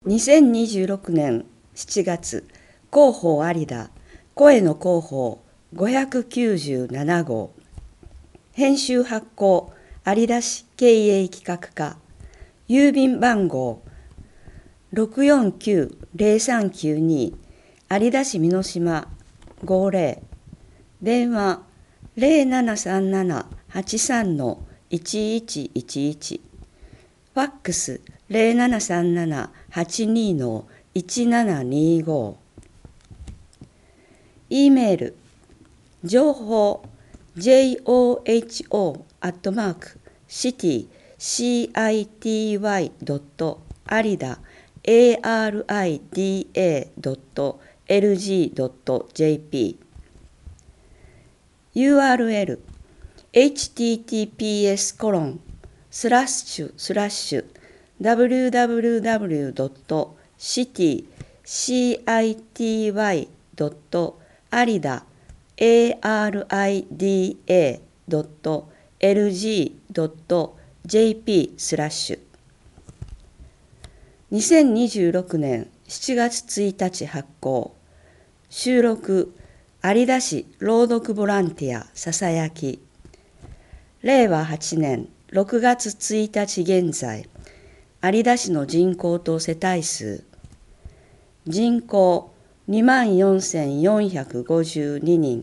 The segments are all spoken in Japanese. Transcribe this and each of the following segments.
2026年7月、広報有田、声の広報597号、編集発行、有田市経営企画課、郵便番号649-0392、有田市美濃島50、電話0737-83-1111、ファックス0737-82-1725、E メール情報 johho@city.arida.lg.jp URL https://www.city.arida.lg.jp/ 2026年7月1日発行。収録有田市朗読ボランティアささやき。令和8年6月1日現在、有田市の人口と世帯数。人口24,452人。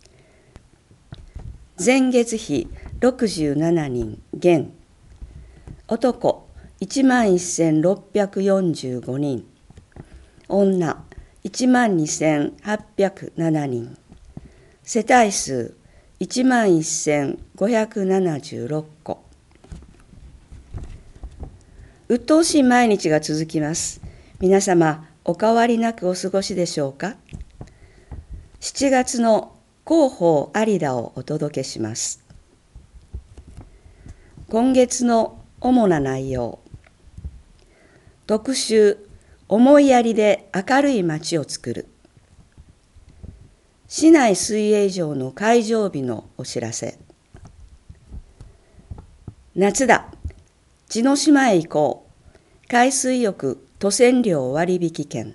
前月比67人減。男11,645人。女12,807人。世帯数11,576戸。鬱陶しい毎日が続きます。皆様、お変わりなくお過ごしでしょうか。7月の広報有田をお届けします。今月の主な内容。特集、思いやりで明るい街をつくる。市内水泳場の開場日のお知らせ。夏だ、茅野島へ行こう。海水浴渡船料割引券。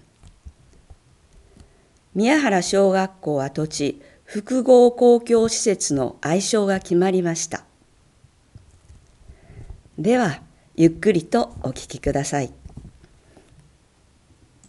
宮原小学校跡地複合公共施設の愛称が決まりました。では、ゆっくりとお聞きください。